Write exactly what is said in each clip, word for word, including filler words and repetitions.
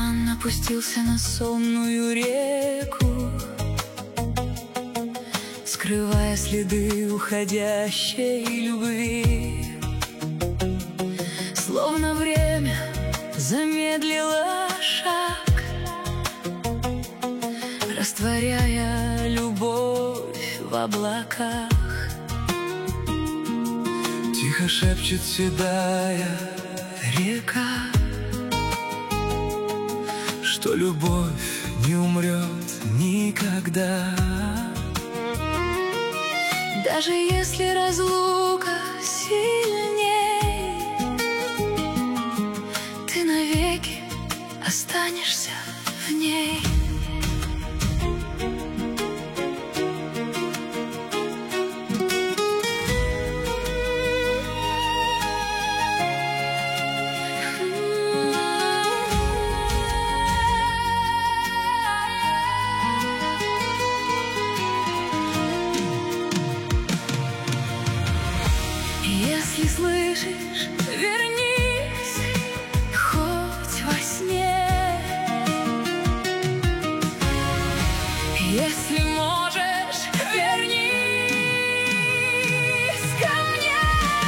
Туман опустился на сонную реку, скрывая следы уходящей любви. Словно время замедлило шаг, растворяя любовь в облаках. Тихо шепчет седая река, что любовь не умрет никогда. Даже если разлука сильней, ты навеки останешься в ней. Если слышишь, вернись, хоть во сне. Если можешь, вернись ко мне.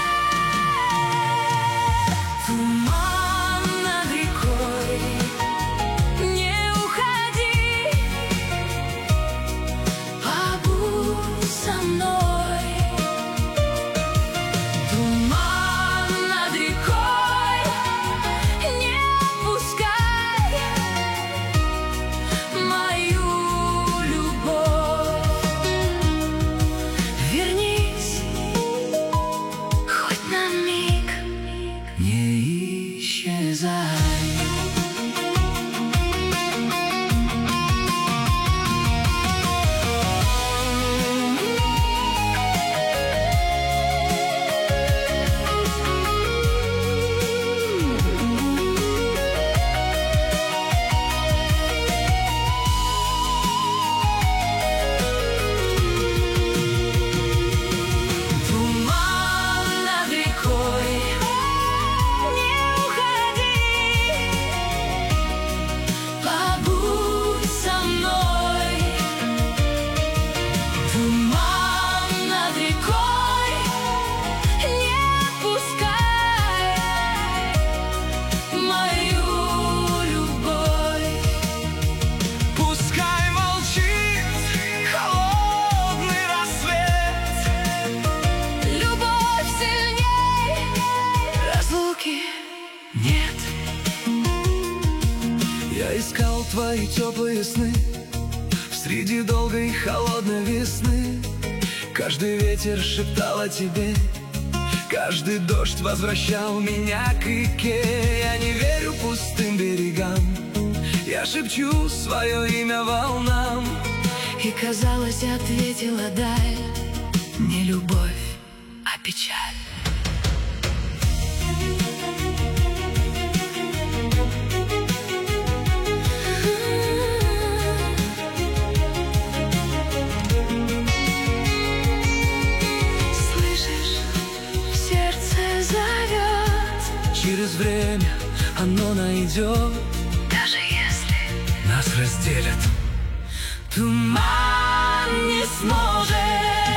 Туман над рекой, не уходи, побудь со мной. Нет. Я искал твои теплые сны среди долгой холодной весны. Каждый ветер шептал о тебе, каждый дождь возвращал меня к реке. Я не верю пустым берегам, я шепчу свое имя волнам. И, казалось, ответила даль, не любовь, а печаль. Через время оно найдет, даже если нас разделят. туман не сможет